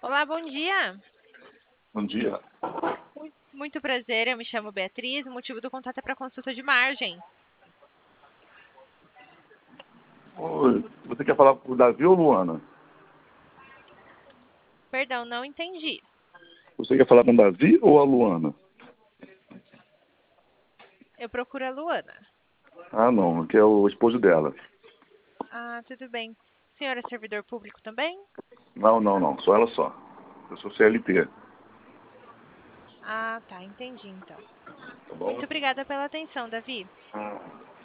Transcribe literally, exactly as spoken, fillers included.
Olá, bom dia. Bom dia. Mui- Muito prazer, eu me chamo Beatriz. O motivo do contato é para consulta de margem. Oi, você quer falar com o Davi ou Luana? Perdão, não entendi. Você quer falar com o Davi ou a Luana? Eu procuro a Luana. Ah, não, que é o esposo dela. Ah, tudo bem. O senhor é servidor público também? Não, não, não, só ela só. Eu sou C L T, Ah, tá, entendi então. tá Muito bom? obrigada pela atenção, Davi.